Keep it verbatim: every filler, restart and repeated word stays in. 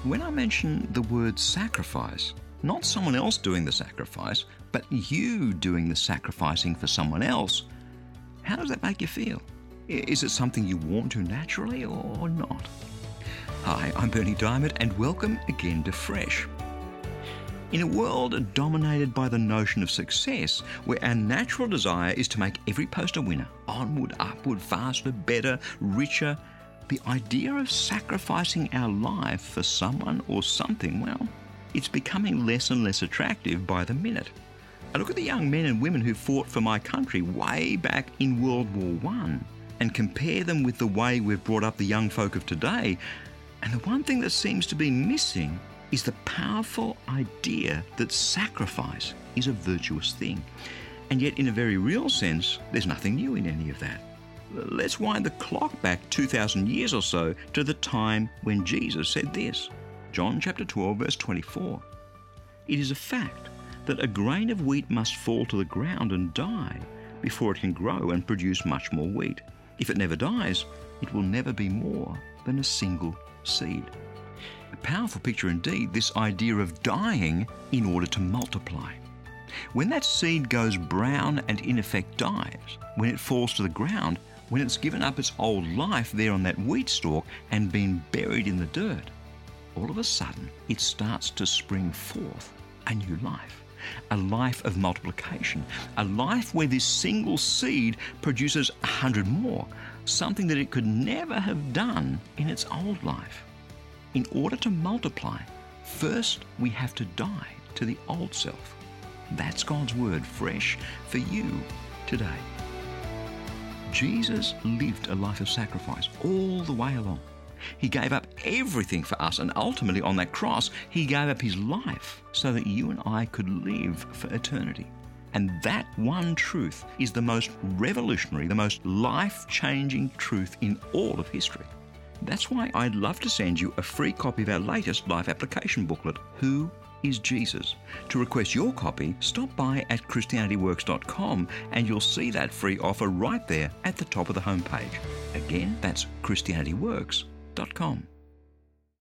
When I mention the word sacrifice, not someone else doing the sacrifice, but you doing the sacrificing for someone else, how does that make you feel? Is it something you warm to naturally or not? Hi, I'm Berni Dymet, and welcome again to Fresh. In a world dominated by the notion of success, where our natural desire is to make every post a winner, onward, upward, faster, better, richer, the idea of sacrificing our life for someone or something, well, it's becoming less and less attractive by the minute. I look at the young men and women who fought for my country way back in World War One and compare them with the way we've brought up the young folk of today, and the one thing that seems to be missing is the powerful idea that sacrifice is a virtuous thing. And yet, in a very real sense, there's nothing new in any of that. Let's wind the clock back two thousand years or so to the time when Jesus said this. John chapter twelve, verse twenty-four. It is a fact that a grain of wheat must fall to the ground and die before it can grow and produce much more wheat. If it never dies, it will never be more than a single seed. A powerful picture indeed, this idea of dying in order to multiply. When that seed goes brown and in effect dies, when it falls to the ground, when it's given up its old life there on that wheat stalk and been buried in the dirt, all of a sudden it starts to spring forth a new life, a life of multiplication, a life where this single seed produces a hundred more, something that it could never have done in its old life. In order to multiply, first we have to die to the old self. That's God's word, fresh for you today. Jesus lived a life of sacrifice all the way along. He gave up everything for us, and ultimately on that cross, he gave up his life so that you and I could live for eternity. And that one truth is the most revolutionary, the most life-changing truth in all of history. That's why I'd love to send you a free copy of our latest life application booklet, Who is Jesus? To request your copy, stop by at christianity works dot com and you'll see that free offer right there at the top of the homepage. Again, that's christianity works dot com.